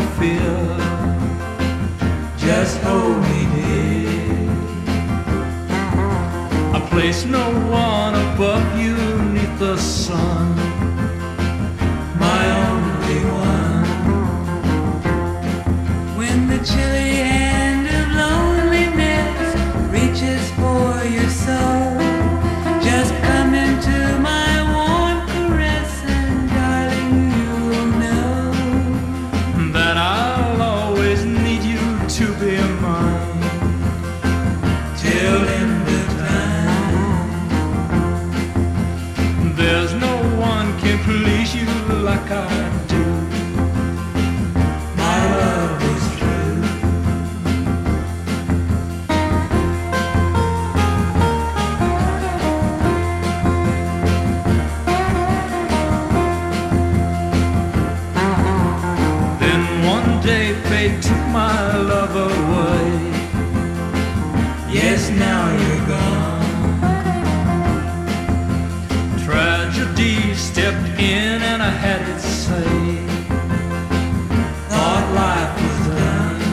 fear. Just hold me dear. I place no one above you neath the sun, my only one. When the chilly hand of loneliness reaches for your soul, just come into my warm caress, and darling, you'll know that I'll always need you to be mine till end of time. There's no one can please you like I do. My love is true. Then one day fate took my love away. Yes, now you're gone. Tragedy stepped in and I had it say, thought life was done.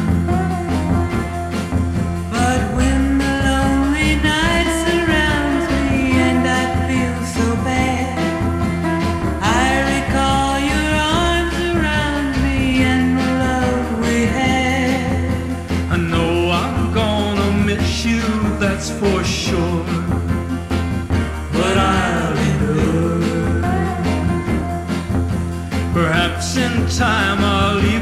But when the lonely night surrounds me and I feel so bad, I recall your arms around me and the love we had. I know I'm gonna miss you, that's for sure, but I'll endure. Perhaps in time I'll leave